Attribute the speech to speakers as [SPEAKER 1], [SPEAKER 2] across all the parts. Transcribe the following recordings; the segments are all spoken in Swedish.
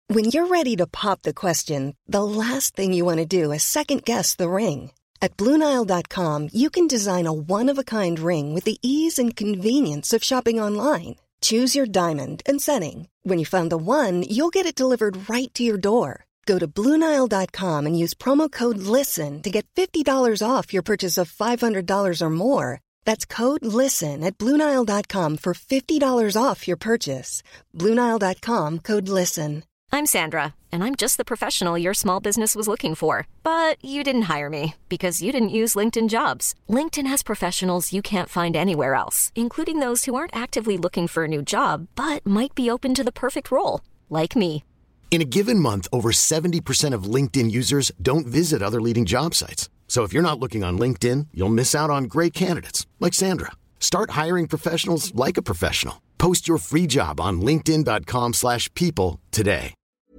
[SPEAKER 1] When you're ready to pop the question, the last thing you want to do is second-guess the ring. At BlueNile.com, you can design a one-of-a-kind ring with the ease and convenience of shopping online. Choose your diamond and setting. When you find the one, you'll get it delivered right to your door. Go to BlueNile.com and use promo code LISTEN to get $50 off your purchase of $500 or more. That's code LISTEN at BlueNile.com for $50 off your purchase. BlueNile.com, code LISTEN.
[SPEAKER 2] I'm Sandra, and I'm just the professional your small business was looking for. But you didn't hire me because you didn't use LinkedIn Jobs. LinkedIn has professionals you can't find anywhere else, including those who aren't actively looking for a new job, but might be open to the perfect role, like me.
[SPEAKER 3] In a given month, over 70% of LinkedIn users don't visit other leading job sites. So if you're not looking on LinkedIn, you'll miss out on great candidates, like Sandra. Start hiring professionals like a professional. Post your free job on linkedin.com/people today.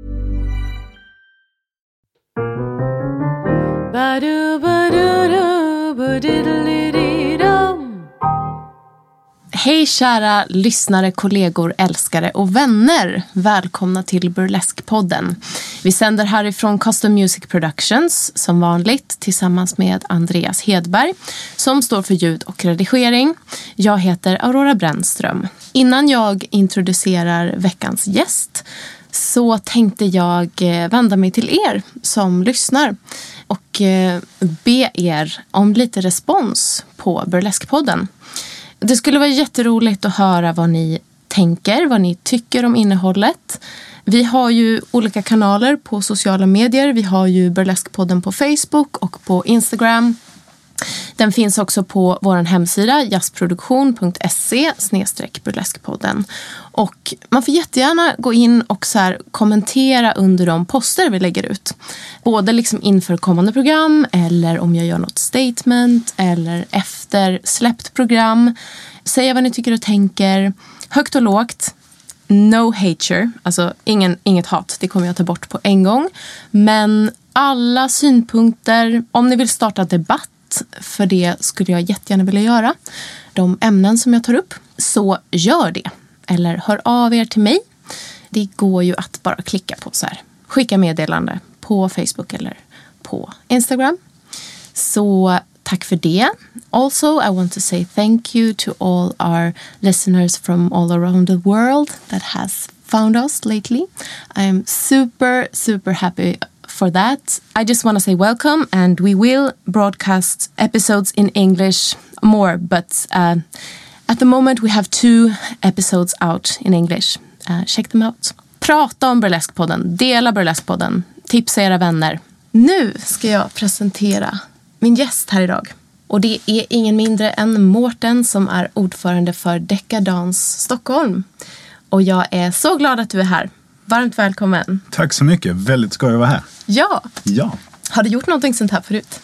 [SPEAKER 4] Hej kära lyssnare, kollegor, älskare och vänner. Välkomna till Burlesque-podden. Vi sänder härifrån Custom Music Productions som vanligt tillsammans med Andreas Hedberg som står för ljud och redigering. Jag heter Aurora Brännström. Innan jag introducerar veckans gäst så tänkte jag vända mig till er som lyssnar och be er om lite respons på Burlesque-podden. Det skulle vara jätteroligt att höra vad ni tänker, vad ni tycker om innehållet. Vi har ju olika kanaler på sociala medier. Vi har ju Burlesque-podden på Facebook och på Instagram. Den finns också på vår hemsida jazzproduktion.se/burlesque-podden. Och man får jättegärna gå in och så här kommentera under de poster vi lägger ut. Både liksom inför kommande program eller om jag gör något statement eller efter släppt program. Säga vad ni tycker och tänker. Högt och lågt. No hater. Alltså inget hat. Det kommer jag ta bort på en gång. Men alla synpunkter. Om ni vill starta debatt. För det skulle jag jättegärna vilja göra. De ämnen som jag tar upp. Så gör det. Eller hör av er till mig. Det går ju att bara klicka på så här. Skicka meddelande på Facebook eller på Instagram. Så tack för det. Also, I want to say thank you to all our listeners from all around the world that has found us lately. I'm super happy for that. I just want to say welcome, and we will broadcast episodes in English more, but at the moment we have 2 episodes out in English. Check them out. Prata om Burlesque-podden, dela Burlesque-podden, tipsa era vänner. Nu ska jag presentera min gäst här idag. Och det är ingen mindre än Mårten som är ordförande för Decadence Stockholm. Och jag är så glad att du är här. Varmt välkommen.
[SPEAKER 5] Tack så mycket. Väldigt skoj att vara här.
[SPEAKER 4] Ja.
[SPEAKER 5] Ja.
[SPEAKER 4] Har du gjort någonting sånt här förut?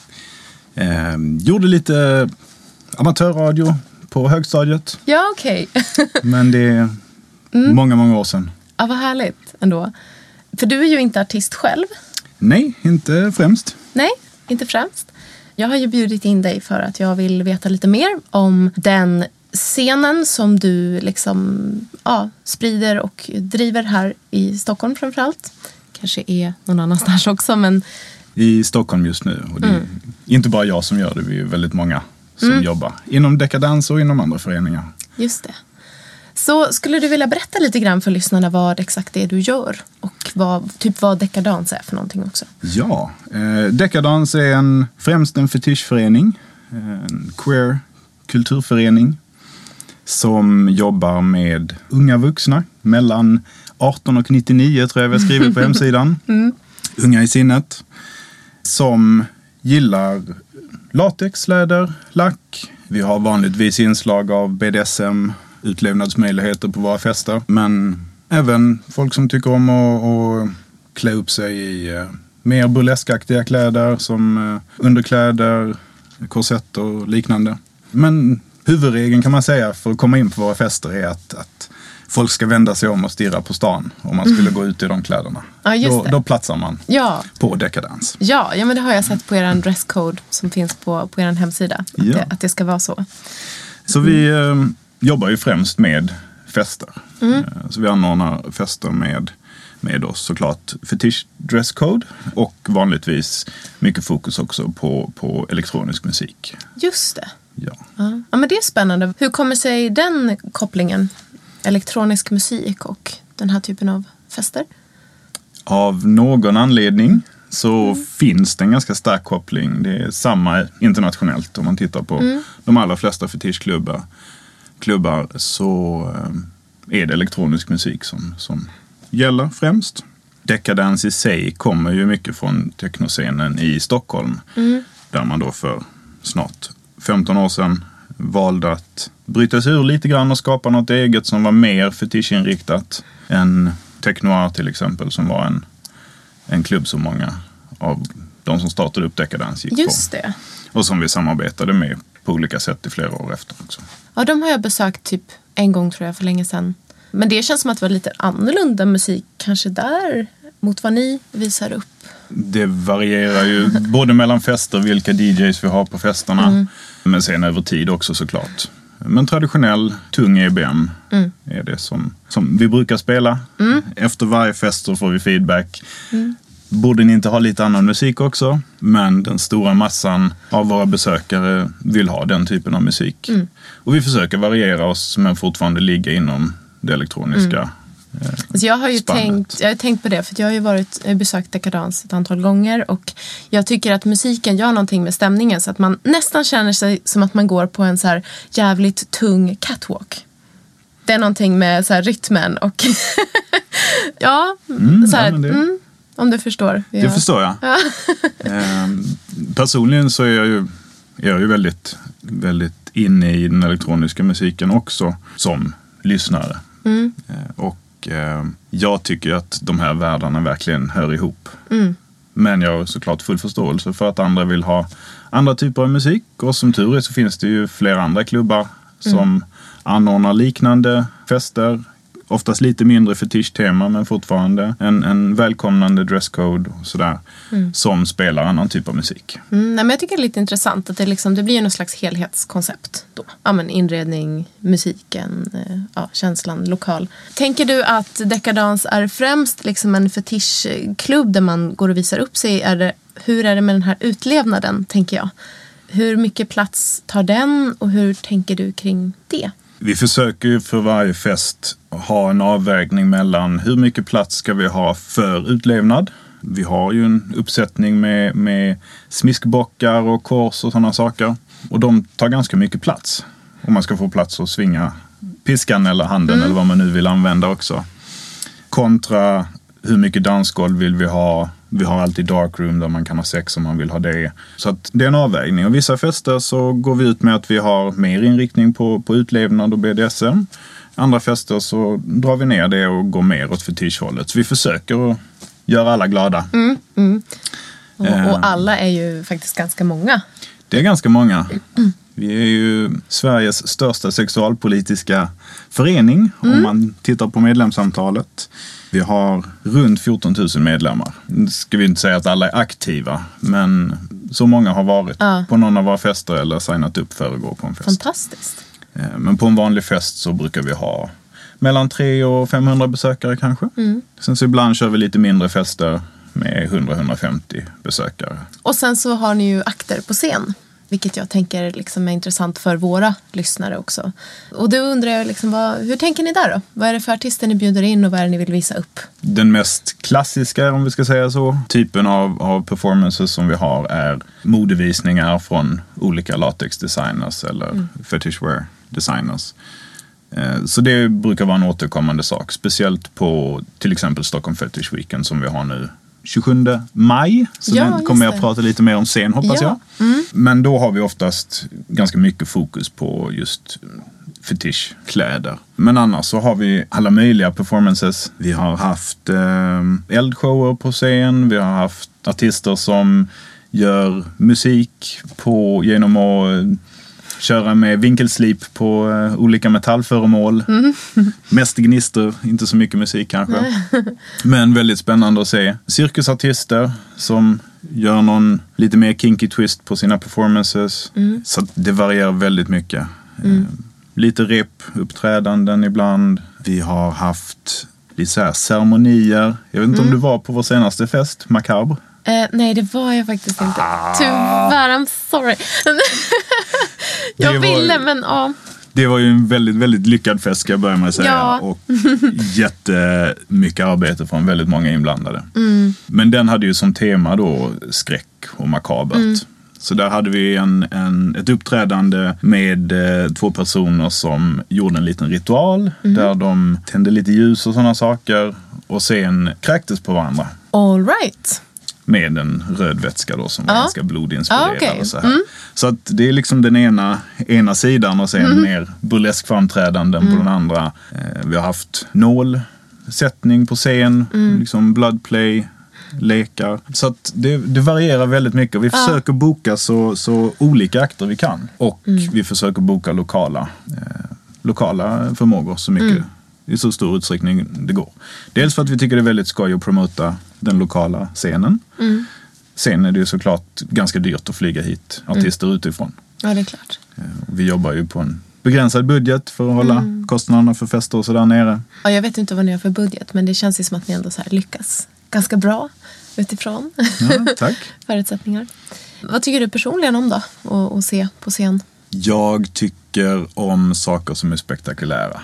[SPEAKER 5] Gjorde lite amatörradio på högstadiet.
[SPEAKER 4] Ja, okej.
[SPEAKER 5] Men det är många år sedan.
[SPEAKER 4] Ja, vad härligt ändå. För du är ju inte artist själv.
[SPEAKER 5] Nej, inte främst.
[SPEAKER 4] Nej, inte främst. Jag har ju bjudit in dig för att jag vill veta lite mer om den scenen som du liksom sprider och driver här i Stockholm framförallt. Kanske är någon annanstans också, men
[SPEAKER 5] i Stockholm just nu. Och det är inte bara jag som gör det, vi är väldigt många som jobbar inom Decadence och inom andra föreningar.
[SPEAKER 4] Just det. Så skulle du vilja berätta lite grann för lyssnarna vad exakt det är du gör och vad Decadence är för någonting också?
[SPEAKER 5] Ja, Decadence är främst en fetischförening, en queer kulturförening som jobbar med unga vuxna mellan 18 och 99 tror jag vi har skrivit på hemsidan. Unga i sinnet som gillar latex, läder, lack. Vi har vanligtvis inslag av BDSM, utlevnadsmöjligheter på våra fester. Men även folk som tycker om att klä upp sig i mer burleskaktiga kläder som underkläder, korsett och liknande. Men huvudregeln kan man säga för att komma in på våra fester är att folk ska vända sig om och stirra på stan om man skulle gå ut i de kläderna. Ja, då platsar man på Decadence.
[SPEAKER 4] Ja, men det har jag sett på er dresscode som finns på er hemsida. Att det ska vara så.
[SPEAKER 5] Så vi jobbar ju främst med fester. Så vi anordnar fester med med oss såklart fetish dresscode och vanligtvis mycket fokus också på elektronisk musik.
[SPEAKER 4] Just det.
[SPEAKER 5] Ja.
[SPEAKER 4] Ja, men det är spännande. Hur kommer sig den kopplingen? Elektronisk musik och den här typen av fester?
[SPEAKER 5] Av någon anledning så finns det en ganska stark koppling. Det är samma internationellt om man tittar på de allra flesta fetischklubbar så är det elektronisk musik som gäller främst. Decadence i sig kommer ju mycket från technoscenen i Stockholm där man då för snart 15 år sedan valde att bryta sig ur lite grann och skapa något eget som var mer fetischinriktat än Technoir till exempel, som var en klubb som många av de som startade upp Decadence gick
[SPEAKER 4] Just
[SPEAKER 5] på.
[SPEAKER 4] det.
[SPEAKER 5] Och som vi samarbetade med på olika sätt i flera år efter också.
[SPEAKER 4] Ja, de har jag besökt typ en gång tror jag för länge sedan. Men det känns som att det var lite annorlunda musik kanske där mot vad ni visar upp.
[SPEAKER 5] Det varierar ju både mellan fester, vilka DJs vi har på festerna, men sen över tid också såklart. Men traditionell, tung EBM är det som vi brukar spela. Efter varje fest så får vi feedback. Borde ni inte ha lite annan musik också? Men den stora massan av våra besökare vill ha den typen av musik. Och vi försöker variera oss men fortfarande ligga inom det elektroniska
[SPEAKER 4] alltså jag har ju tänkt på det, för jag har besökt Decadence ett antal gånger och jag tycker att musiken gör någonting med stämningen så att man nästan känner sig som att man går på en så här jävligt tung catwalk. Det är någonting med så här rytmen och så här, om du förstår. Ja.
[SPEAKER 5] Det förstår jag.
[SPEAKER 4] Ja.
[SPEAKER 5] Personligen så är jag ju väldigt, väldigt inne i den elektroniska musiken också som lyssnare. Och jag tycker att de här världarna verkligen hör ihop. Men jag har såklart full förståelse för att andra vill ha andra typer av musik. Och som tur är så finns det ju flera andra klubbar som anordnar liknande fester. Oftast lite mindre fetisch-tema men fortfarande en välkomnande dresscode och sådär som spelar annan typ av musik.
[SPEAKER 4] Nej, men jag tycker det är lite intressant att det blir någon slags helhetskoncept då. Ja, men inredning, musiken, känslan, lokal. Tänker du att Decadence är främst liksom en fetischklubb där man går och visar upp sig? Hur är det med den här utlevnaden, tänker jag? Hur mycket plats tar den och hur tänker du kring det?
[SPEAKER 5] Vi försöker ju för varje fest ha en avvägning mellan hur mycket plats ska vi ha för utlevnad. Vi har ju en uppsättning med smiskbockar och kors och sådana saker. Och de tar ganska mycket plats. Om man ska få plats att svinga piskan eller handen eller vad man nu vill använda också. Kontra hur mycket dansgolv vill vi ha. Vi har alltid darkroom där man kan ha sex om man vill ha det. Så att det är en avvägning. Och vissa fester så går vi ut med att vi har mer inriktning på utlevnad och BDSM. Andra fester så drar vi ner det och går mer åt fetischhållet. Så vi försöker att göra alla glada.
[SPEAKER 4] Och alla är ju faktiskt ganska många.
[SPEAKER 5] Det är ganska många. Vi är ju Sveriges största sexualpolitiska förening om man tittar på medlemsantalet. Vi har runt 14 000 medlemmar. Nu ska vi inte säga att alla är aktiva, men så många har varit på någon av våra fester eller signat upp för att gå på en fest.
[SPEAKER 4] Fantastiskt.
[SPEAKER 5] Men på en vanlig fest så brukar vi ha mellan 300 och 500 besökare kanske. Sen så ibland kör vi lite mindre fester med 100-150 besökare. Och
[SPEAKER 4] sen så har ni ju akter på scen. Vilket jag tänker liksom är intressant för våra lyssnare också. Och då undrar jag liksom, hur tänker ni där då? Vad är det för artister ni bjuder in och vad är det ni vill visa upp?
[SPEAKER 5] Den mest klassiska, om vi ska säga så, typen av performances som vi har är modevisningar från olika latex-designers eller fetishwear designers. Så det brukar vara en återkommande sak. Speciellt på till exempel Stockholm Fetish Weekend som vi har nu 27 maj. Så den kommer jag att prata lite mer om sen, hoppas jag. Men då har vi oftast ganska mycket fokus på just fetischkläder. Men annars så har vi alla möjliga performances. Vi har haft eldshower på scen. Vi har haft artister som gör musik genom att köra med vinkelslip på olika metallföremål. Mest gnister, inte så mycket musik kanske. Men väldigt spännande att se. Cirkusartister som gör någon lite mer kinky twist på sina performances. Så det varierar väldigt mycket. Lite rep, uppträdanden ibland. Vi har haft lite så här ceremonier. Jag vet inte om du var på vår senaste fest, Macabre.
[SPEAKER 4] Nej, det var jag faktiskt inte. Tyvärr, I'm sorry. Jag ville, men ja.
[SPEAKER 5] Det var ju en väldigt, väldigt lyckad fest, ska jag börja med att säga.
[SPEAKER 4] Ja.
[SPEAKER 5] Och jättemycket arbete från väldigt många inblandade. Men den hade ju som tema då skräck och makabert. Så där hade vi ett uppträdande med 2 personer som gjorde en liten ritual. Där de tände lite ljus och sådana saker. Och sen kräktes på varandra.
[SPEAKER 4] All right.
[SPEAKER 5] Med en röd vätska då som var ganska blodinspirerad.
[SPEAKER 4] Okay.
[SPEAKER 5] Och så här. Så att det är liksom den ena sidan och sen mer burlesk framträdanden på den andra. Vi har haft nålsättning på scen, liksom bloodplay, lekar. Så att det varierar väldigt mycket. Vi försöker boka så olika akter vi kan. Och vi försöker boka lokala förmågor så mycket. I så stor utsträckning det går. Dels för att vi tycker det är väldigt skoj att promota den lokala scenen. Sen är det ju såklart ganska dyrt att flyga hit artister utifrån.
[SPEAKER 4] Ja, det är klart.
[SPEAKER 5] Vi jobbar ju på en begränsad budget för att hålla kostnaderna för fester och så där nere.
[SPEAKER 4] Ja, jag vet inte vad ni har för budget, men det känns ju som att ni ändå så här lyckas ganska bra utifrån
[SPEAKER 5] Tack.
[SPEAKER 4] förutsättningar. Vad tycker du personligen om då att se på scen?
[SPEAKER 5] Jag tycker om saker som är spektakulära.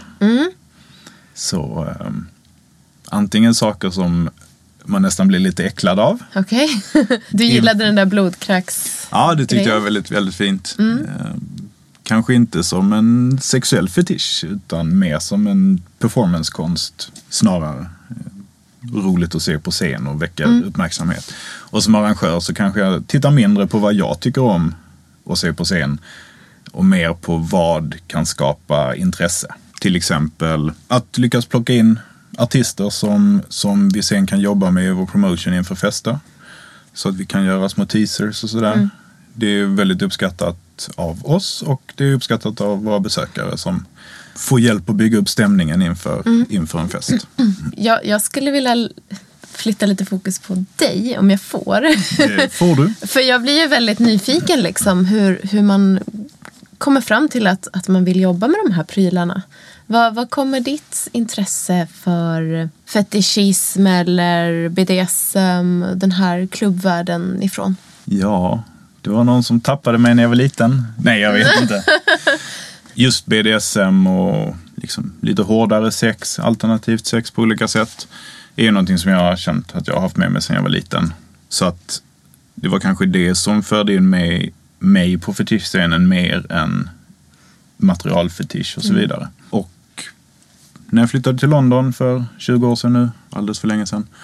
[SPEAKER 5] Så antingen saker som man nästan blir lite äcklad av.
[SPEAKER 4] Okej. Du gillade den där blodkräks.
[SPEAKER 5] Ja, det tyckte jag var väldigt, väldigt fint. Kanske inte som en sexuell fetisch utan mer som en performancekonst snarare. Roligt att se på scen och väcka uppmärksamhet. Och som arrangör så kanske jag tittar mindre på vad jag tycker om att se på scen och mer på vad kan skapa intresse. Till exempel att lyckas plocka in artister som vi sen kan jobba med i vår promotion inför fester. Så att vi kan göra små teasers och sådär. Det är väldigt uppskattat av oss och det är uppskattat av våra besökare som får hjälp att bygga upp stämningen inför en fest.
[SPEAKER 4] Jag skulle vilja flytta lite fokus på dig om jag får.
[SPEAKER 5] Det får du.
[SPEAKER 4] För jag blir ju väldigt nyfiken liksom hur man kommer fram till att man vill jobba med de här prylarna. Vad kommer ditt intresse för fetischism eller BDSM, den här klubbvärlden ifrån?
[SPEAKER 5] Ja, det var någon som tappade mig när jag var liten. Nej, jag vet inte. Just BDSM och liksom lite hårdare sex, alternativt sex på olika sätt är ju någonting som jag har känt att jag har haft med mig sedan jag var liten. Så att det var kanske det som förde in mig på fetischscenen mer än materialfetisch och så vidare. Och när jag flyttade till London för 20 år sedan nu, alldeles för länge sedan,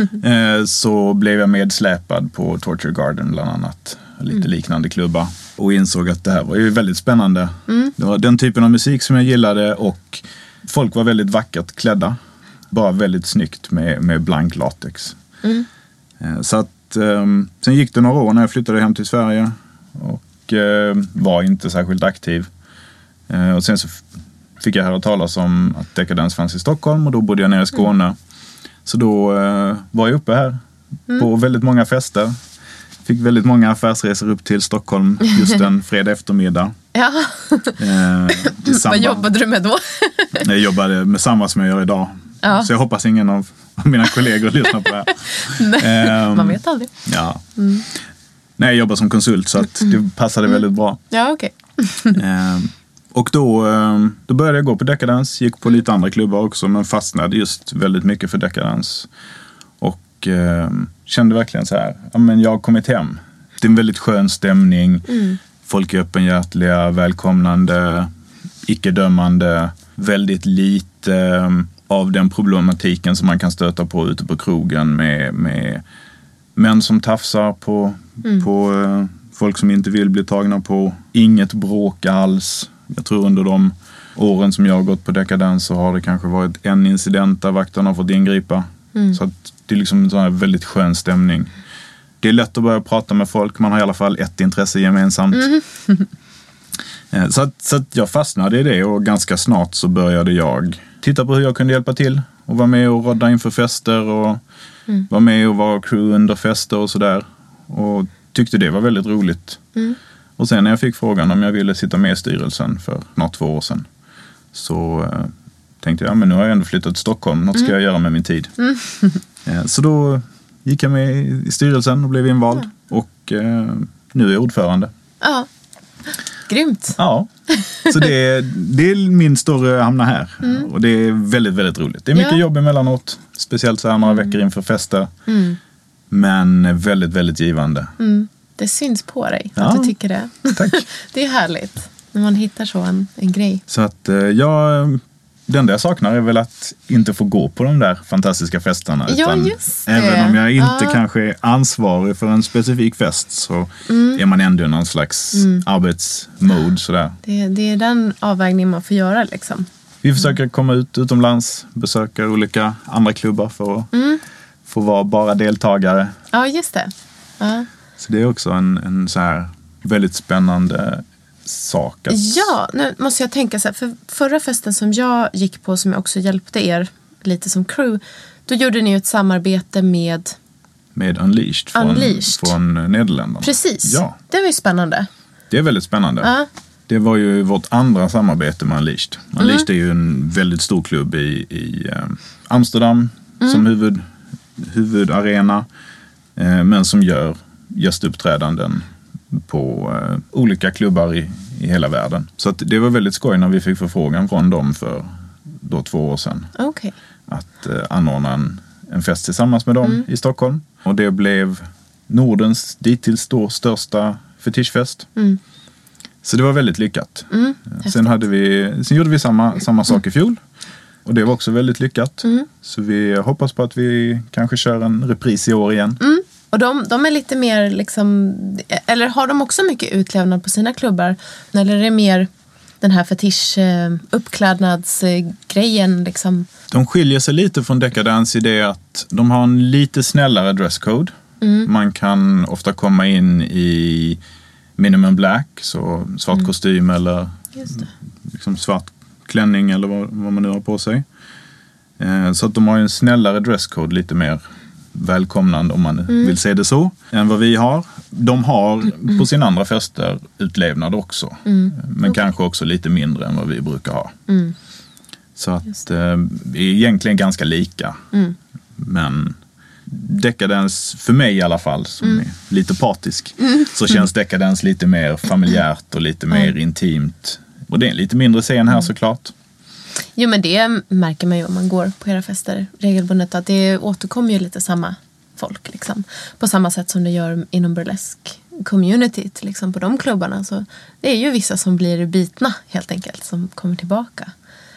[SPEAKER 5] så blev jag medsläpad på Torture Garden bland annat. Lite liknande klubbar. Och insåg att det här var ju väldigt spännande. Det var den typen av musik som jag gillade och folk var väldigt vackert klädda. Bara väldigt snyggt med blank latex. Så att sen gick det några år när jag flyttade hem till Sverige och var inte särskilt aktiv. Och sen så fick jag höra talas om att Decadence fanns i Stockholm och då bodde jag nere i Skåne. Så då var jag uppe här på väldigt många fester. Fick väldigt många affärsresor upp till Stockholm just en fredag eftermiddag.
[SPEAKER 4] Ja. Vad jobbade du med då?
[SPEAKER 5] Jag jobbade med samma som jag gör idag. Ja. Så jag hoppas ingen av mina kollegor lyssnar på det här.
[SPEAKER 4] Man vet aldrig.
[SPEAKER 5] Ja. Nej, jag jobbar som konsult så att det passade väldigt bra.
[SPEAKER 4] Ja, okej.
[SPEAKER 5] Och då började jag gå på Decadence. Gick på lite andra klubbar också men fastnade just väldigt mycket för Decadence. Och kände verkligen så här, ja, men jag har kommit hem. Det är en väldigt skön stämning. Folk är öppenhjärtliga, välkomnande, icke-dömande. Väldigt lite av den problematiken som man kan stöta på ute på krogen med män som tafsar på folk som inte vill bli tagna på. Inget bråk alls. Jag tror under de åren som jag har gått på Decadence så har det kanske varit en incident där vakterna har fått ingripa. Så att det är liksom en sån här väldigt skön stämning. Det är lätt att börja prata med folk. Man har i alla fall ett intresse gemensamt. Så att jag fastnade i det och ganska snart så började jag titta på hur jag kunde hjälpa till. Och vara med och rodda inför fester och vara med och vara crew under fester och sådär. Och tyckte det var väldigt roligt. Och sen när jag fick frågan om jag ville sitta med i styrelsen för några 2 år sedan så tänkte jag, men nu har jag ändå flyttat till Stockholm. Något ska jag göra med min tid. Så då gick jag med i styrelsen och blev invald. Och nu är jag ordförande.
[SPEAKER 4] Ja, grymt.
[SPEAKER 5] Ja, så det är min story att hamna här. Och det är väldigt, väldigt roligt. Det är mycket jobb emellanåt. Speciellt så här några veckor inför fester. Men väldigt, väldigt givande.
[SPEAKER 4] Det syns på dig att du tycker det.
[SPEAKER 5] Tack.
[SPEAKER 4] Det är härligt när man hittar så en grej.
[SPEAKER 5] Så att det enda jag saknar är väl att inte få gå på de där fantastiska festerna.
[SPEAKER 4] Ja, just det.
[SPEAKER 5] Även om jag inte kanske är ansvarig för en specifik fest så är man ändå i någon slags arbetsmode. Sådär.
[SPEAKER 4] Det är den avvägningen man får göra liksom.
[SPEAKER 5] Vi försöker komma utomlands, besöka olika andra klubbar för att få vara bara deltagare.
[SPEAKER 4] Ja, just det. Ja.
[SPEAKER 5] Så det är också en så här väldigt spännande sak.
[SPEAKER 4] Ja, nu måste jag tänka så här. För förra festen som jag gick på, som jag också hjälpte er lite som crew, då gjorde ni ju ett samarbete med
[SPEAKER 5] Unleashed från Nederländerna.
[SPEAKER 4] Precis,
[SPEAKER 5] ja.
[SPEAKER 4] Det var ju spännande.
[SPEAKER 5] Det är väldigt spännande.
[SPEAKER 4] Ja.
[SPEAKER 5] Det var ju vårt andra samarbete med Unleashed. Unleashed är ju en väldigt stor klubb i Amsterdam som huvudarena. Men som gör gästuppträdanden på olika klubbar i hela världen. Så att det var väldigt skoj när vi fick förfrågan från dem för 2 år sedan.
[SPEAKER 4] Okay.
[SPEAKER 5] Att anordna en fest tillsammans med dem i Stockholm. Och det blev Nordens dittills största fetischfest. Så det var väldigt lyckat. Sen gjorde vi samma sak i fjol. Och det var också väldigt lyckat. Så vi hoppas på att vi kanske kör en repris i år igen.
[SPEAKER 4] Och de är lite mer liksom, eller har de också mycket utlevnad på sina klubbar? Eller är det mer den här fetisch uppklädnadsgrejen liksom?
[SPEAKER 5] De skiljer sig lite från Decadence i det att de har en lite snällare dresscode. Man kan ofta komma in i minimum black, så svart kostym eller liksom svart klänning eller vad man nu har på sig. Så att de har en snällare dresscode, lite mer välkomnande om man vill se det så, än vad vi har. De har på sina andra fester utlevnad också. Men kanske också lite mindre än vad vi brukar ha. Så att det är egentligen ganska lika. Men Decadence, för mig i alla fall, som är lite partisk, så känns Decadence lite mer familjärt och lite mer intimt. Och det är en lite mindre scen här såklart.
[SPEAKER 4] Jo, men det märker man ju om man går på era fester regelbundet, att det återkommer ju lite samma folk liksom. På samma sätt som det gör inom burlesk-communityt liksom, på de klubbarna. Så det är ju vissa som blir bitna helt enkelt, som kommer tillbaka.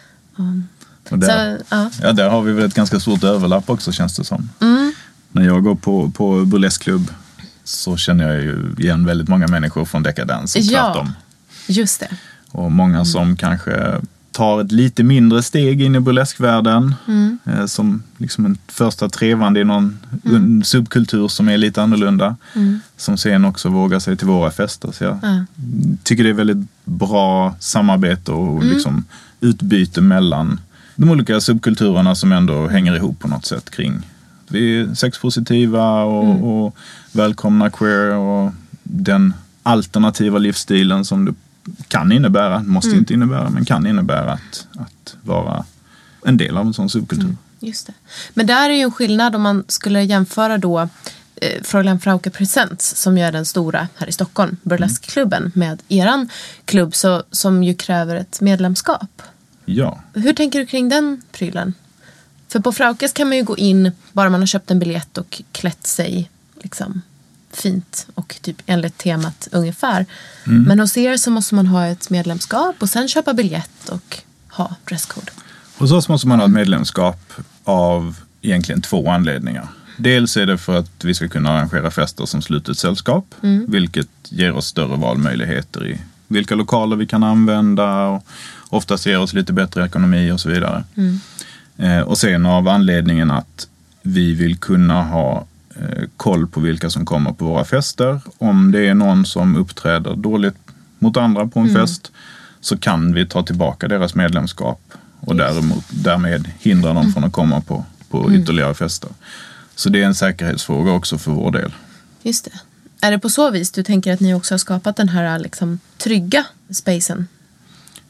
[SPEAKER 5] Och där, ja, där har vi väl ett ganska stort överlapp också, känns det som. När jag går på burleskklubb så känner jag ju igen väldigt många människor från Decadence och tvärtom.
[SPEAKER 4] Just det.
[SPEAKER 5] Och många som kanske tar ett lite mindre steg in i burleskvärlden som liksom en första trevande i någon subkultur som är lite annorlunda, som sen också vågar sig till våra fester. Så jag tycker det är väldigt bra samarbete och liksom utbyte mellan de olika subkulturerna som ändå hänger ihop på något sätt kring. Vi är sexpositiva och välkomna queer och den alternativa livsstilen som det kan innebära, måste inte innebära, men kan innebära att vara en del av en sån subkultur.
[SPEAKER 4] Just det. Men där är ju en skillnad om man skulle jämföra då Fräulein Frauke Presents, som är den stora här i Stockholm, burleskklubben, med eran klubb som ju kräver ett medlemskap.
[SPEAKER 5] Ja.
[SPEAKER 4] Hur tänker du kring den prylen? För på Fraukes kan man ju gå in bara man har köpt en biljett och klätt sig liksom fint och typ enligt temat ungefär. Men hos er så måste man ha ett medlemskap och sen köpa biljett och ha dresscode.
[SPEAKER 5] Hos oss måste man ha ett medlemskap av egentligen 2 anledningar. Dels är det för att vi ska kunna arrangera fester som slutet sällskap, vilket ger oss större valmöjligheter i vilka lokaler vi kan använda och oftast ger oss lite bättre ekonomi och så vidare. Och sen av anledningen att vi vill kunna ha koll på vilka som kommer på våra fester. Om det är någon som uppträder dåligt mot andra på en fest, så kan vi ta tillbaka deras medlemskap och därmed hindra dem från att komma på ytterligare fester. Så det är en säkerhetsfråga också för vår del.
[SPEAKER 4] Just det. Är det på så vis du tänker att ni också har skapat den här liksom trygga spacen?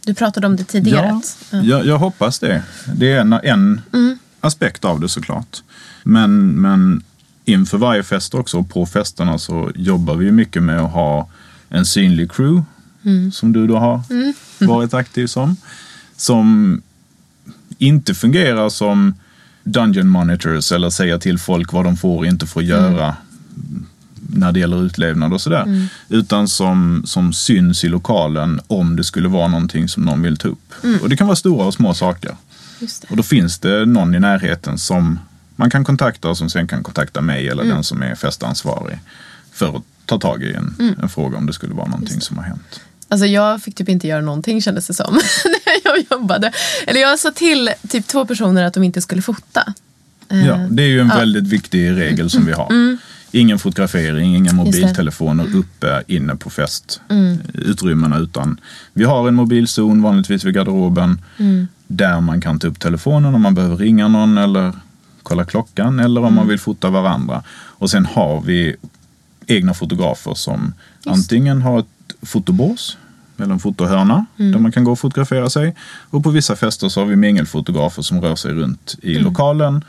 [SPEAKER 4] Du pratade om det tidigare.
[SPEAKER 5] Ja, jag hoppas det. Det är en aspekt av det såklart. Men inför varje fest också, och på festerna, så jobbar vi mycket med att ha en synlig crew, som du då har varit aktiv som inte fungerar som dungeon monitors eller säga till folk vad de får och inte får göra när det gäller utlevnad och sådär. Utan som syns i lokalen om det skulle vara någonting som någon vill ta upp. Och det kan vara stora och små saker.
[SPEAKER 4] Just det.
[SPEAKER 5] Och då finns det någon i närheten som man kan kontakta och som sen kan kontakta mig eller den som är festansvarig för att ta tag i en fråga om det skulle vara någonting som har hänt.
[SPEAKER 4] Alltså jag fick typ inte göra någonting, kändes det som, när jag jobbade. Eller jag sa till typ 2 personer att de inte skulle fota.
[SPEAKER 5] Ja, det är ju en väldigt viktig regel som vi har. Ingen fotografering, inga mobiltelefoner uppe inne på festutrymmena, utan vi har en mobilzon vanligtvis vid garderoben där man kan ta upp telefonen om man behöver ringa någon eller kolla klockan eller om man vill fota varandra. Och sen har vi egna fotografer som antingen har ett fotobås eller en fotohörna där man kan gå och fotografera sig. Och på vissa fester så har vi mingelfotografer som rör sig runt i lokalen.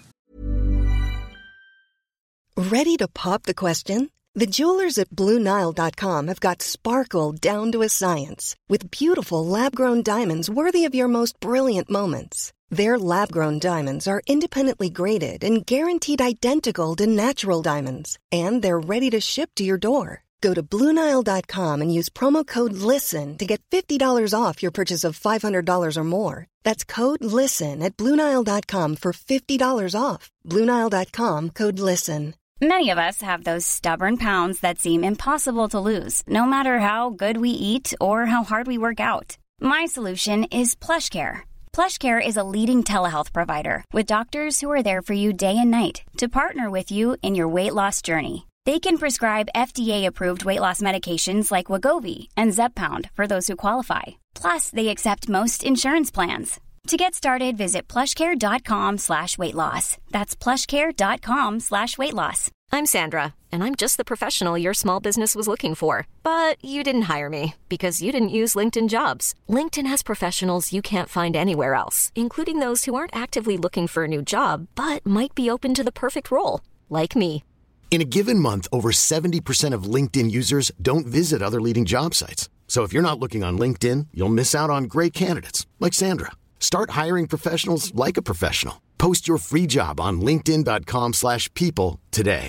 [SPEAKER 1] Ready to pop the question? The jewelers at BlueNile.com have got sparkle down to a science with beautiful lab-grown diamonds worthy of your most brilliant moments. Their lab-grown diamonds are independently graded and guaranteed identical to natural diamonds, and they're ready to ship to your door. Go to BlueNile.com and use promo code LISTEN to get $50 off your purchase of $500 or more. That's code LISTEN at BlueNile.com for $50 off. BlueNile.com, code LISTEN.
[SPEAKER 6] Many of us have those stubborn pounds that seem impossible to lose, no matter how good we eat or how hard we work out. My solution is PlushCare. PlushCare is a leading telehealth provider with doctors who are there for you day and night to partner with you in your weight loss journey. They can prescribe FDA-approved weight loss medications like Wegovy and Zepbound for those who qualify. Plus, they accept most insurance plans. To get started, visit plushcare.com/weightloss. That's plushcare.com/weightloss.
[SPEAKER 2] I'm Sandra, and I'm just the professional your small business was looking for. But you didn't hire me because you didn't use LinkedIn Jobs. LinkedIn has professionals you can't find anywhere else, including those who aren't actively looking for a new job, but might be open to the perfect role, like me.
[SPEAKER 3] In a given month, over 70% of LinkedIn users don't visit other leading job sites. So if you're not looking on LinkedIn, you'll miss out on great candidates like Sandra. Start hiring professionals like a professional. Post your free job on linkedin.com/people today.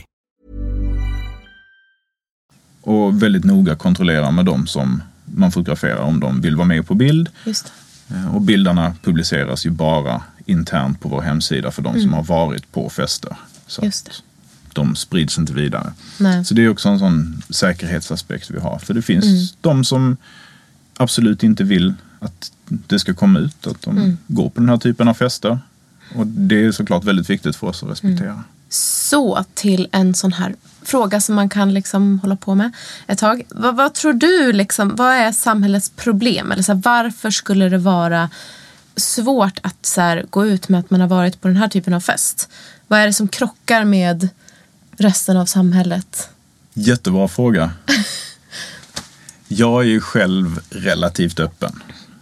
[SPEAKER 5] Och väldigt noga kontrollera med dem som man fotograferar om de vill vara med på bild.
[SPEAKER 4] Just det.
[SPEAKER 5] Och bilderna publiceras ju bara internt på vår hemsida för de som har varit på fester. Så
[SPEAKER 4] Just det.
[SPEAKER 5] de sprids inte vidare.
[SPEAKER 4] Nej.
[SPEAKER 5] Så det är också en sån säkerhetsaspekt vi har. För det finns de som absolut inte vill att det ska komma ut, att de går på den här typen av fester. Och det är såklart väldigt viktigt för oss att respektera.
[SPEAKER 4] Så till en sån här fråga som man kan liksom hålla på med ett tag. Vad tror du, liksom, vad är samhällets problem? Eller så här, varför skulle det vara svårt att så här, gå ut med att man har varit på den här typen av fest? Vad är det som krockar med resten av samhället?
[SPEAKER 5] Jättebra fråga. Jag är ju själv relativt öppen.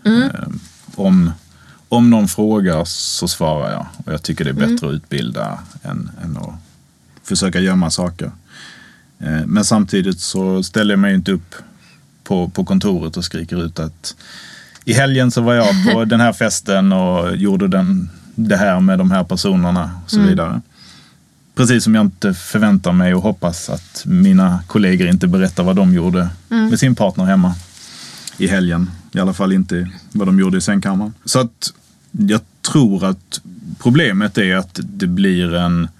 [SPEAKER 5] Om någon frågar så svarar jag. Och jag tycker det är bättre att utbilda än att försöka gömma saker. Men samtidigt så ställer jag mig inte upp på kontoret och skriker ut att i helgen så var jag på den här festen och gjorde det här med de här personerna och så vidare. Precis som jag inte förväntar mig och hoppas att mina kollegor inte berättar vad de gjorde med sin partner hemma i helgen. I alla fall inte vad de gjorde i sängkammaren. Så att jag tror att problemet är att det blir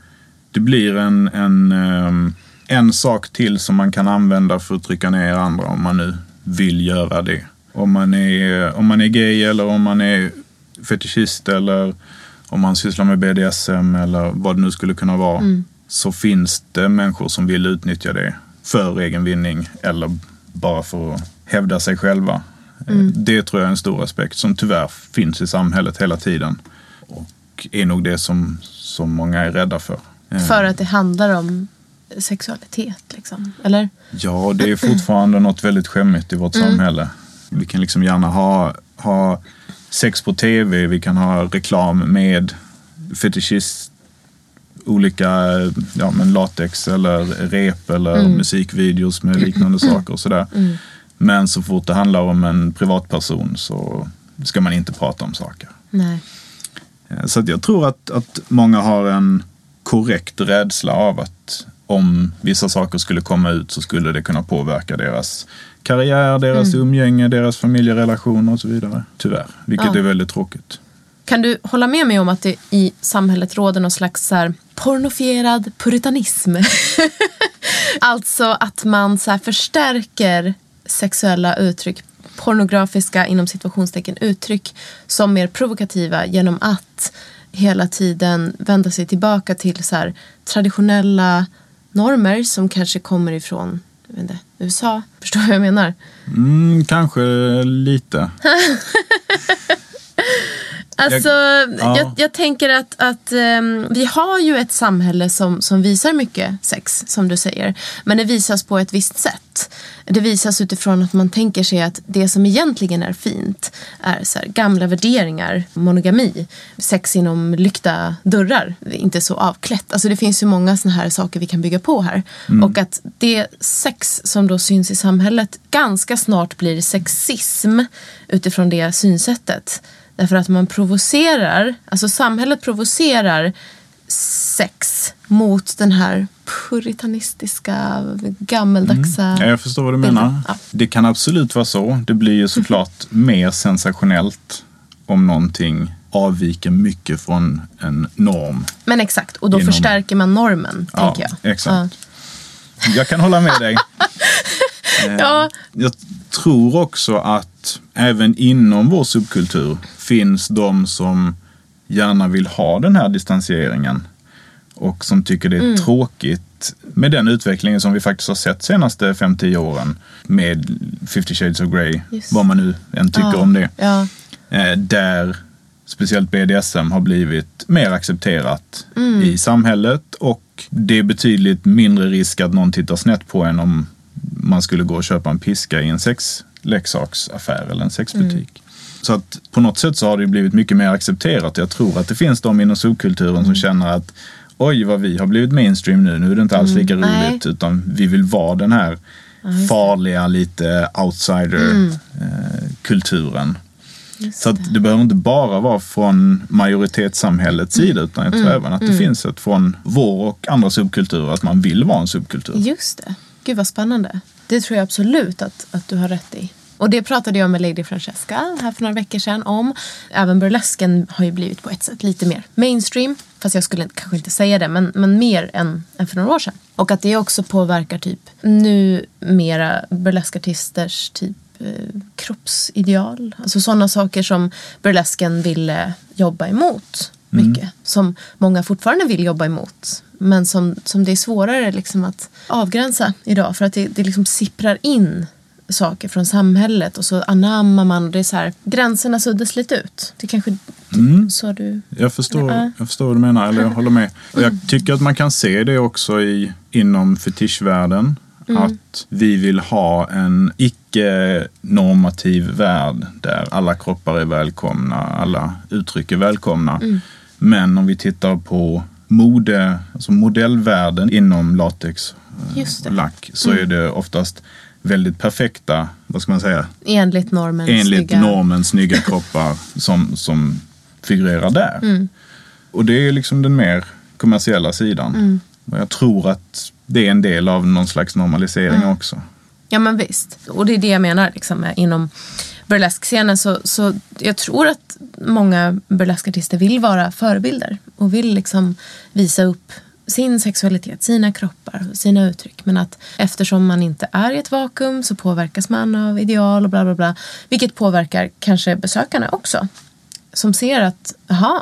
[SPEAKER 5] en sak till som man kan använda för att trycka ner andra om man nu vill göra det. Om man är gay eller om man är fetischist eller om man sysslar med BDSM eller vad det nu skulle kunna vara, så finns det människor som vill utnyttja det för egen vinning eller bara för att hävda sig själva. Det tror jag är en stor aspekt som tyvärr finns i samhället hela tiden och är nog det som många är rädda för.
[SPEAKER 4] För att det handlar om sexualitet liksom, eller?
[SPEAKER 5] Ja, det är fortfarande något väldigt skämmigt i vårt samhälle. Vi kan liksom gärna ha sex på tv, vi kan ha reklam med fetischist, olika latex eller rep eller musikvideos med liknande saker och sådär. Men så fort det handlar om en privatperson så ska man inte prata om saker.
[SPEAKER 4] Nej.
[SPEAKER 5] Så att jag tror att många har en korrekt rädsla av att om vissa saker skulle komma ut så skulle det kunna påverka deras karriär, deras umgänge, deras familjerelationer och så vidare. Tyvärr, vilket är väldigt tråkigt.
[SPEAKER 4] Kan du hålla med mig om att det i samhället råder någon slags så här pornofierad puritanism? Alltså att man så här förstärker sexuella uttryck, pornografiska inom situationstecken uttryck som mer provokativa genom att hela tiden vända sig tillbaka till så här traditionella normer som kanske kommer ifrån USA. Förstår du vad jag menar?
[SPEAKER 5] Kanske lite.
[SPEAKER 4] Alltså, jag tänker att vi har ju ett samhälle som visar mycket sex, som du säger. Men det visas på ett visst sätt. Det visas utifrån att man tänker sig att det som egentligen är fint är så här, gamla värderingar, monogami, sex inom lyckta dörrar, inte så avklätt. Alltså det finns ju många såna här saker vi kan bygga på här. Och att det sex som då syns i samhället ganska snart blir sexism utifrån det synsättet. Därför att man provocerar, alltså samhället provocerar sex mot den här puritanistiska, gammeldagsa...
[SPEAKER 5] Ja, jag förstår vad du menar. Ja. Det kan absolut vara så. Det blir ju såklart mer sensationellt om någonting avviker mycket från en norm.
[SPEAKER 4] Men exakt, och då förstärker man normen, tänker jag.
[SPEAKER 5] Exakt. Ja. Jag kan hålla med dig.
[SPEAKER 4] Ja.
[SPEAKER 5] Jag tror också att även inom vår subkultur finns de som gärna vill ha den här distanseringen och som tycker det är tråkigt med den utvecklingen som vi faktiskt har sett senaste 5-10 åren med 50 Shades of Grey, vad man nu än tycker om det. Ja. Där speciellt BDSM har blivit mer accepterat i samhället och det är betydligt mindre risk att någon tittar snett på en om man skulle gå och köpa en piska i en sexleksaksaffär eller en sexbutik. Så att på något sätt så har det blivit mycket mer accepterat. Jag tror att det finns de inom subkulturen som känner att oj vad vi har blivit mainstream nu är det inte alls lika roligt utan vi vill vara den här farliga lite outsider-kulturen. Så att det behöver inte bara vara från majoritetssamhällets sida utan jag tror även att det finns ett från vår och andra subkulturer att man vill vara en subkultur.
[SPEAKER 4] Just det. Gud vad spännande. Det tror jag absolut att du har rätt i. Och det pratade jag med Lady Francesca här för några veckor sedan om. Även burlesken har ju blivit på ett sätt lite mer mainstream. Fast jag skulle kanske inte säga det, men mer än för några år sedan. Och att det också påverkar typ nu mera burleskartisters typ kroppsideal. Alltså sådana saker som burlesken ville jobba emot mycket. Som många fortfarande vill jobba emot. Men som det är svårare liksom att avgränsa idag. För att det liksom sipprar in saker från samhället. Och så anammar man. Och det är så här, gränserna suddas lite ut. Det kanske så du...
[SPEAKER 5] Jag förstår vad du menar. Eller jag håller med. Och jag tycker att man kan se det också inom fetischvärlden. Att vi vill ha en icke-normativ värld. Där alla kroppar är välkomna. Alla uttryck är välkomna. Men om vi tittar på mode, alltså modellvärlden inom latex och lack så är det oftast väldigt perfekta, vad ska man säga?
[SPEAKER 4] Enligt normen
[SPEAKER 5] snygga kroppar som figurerar där. Och det är liksom den mer kommersiella sidan. Och jag tror att det är en del av någon slags normalisering också.
[SPEAKER 4] Ja men visst. Och det är det jag menar liksom, inom burleskscenen så jag tror att många burleskartister vill vara förebilder och vill liksom visa upp sin sexualitet, sina kroppar, sina uttryck. Men att eftersom man inte är i ett vakuum så påverkas man av ideal och bla bla bla. Vilket påverkar kanske besökarna också. Som ser att,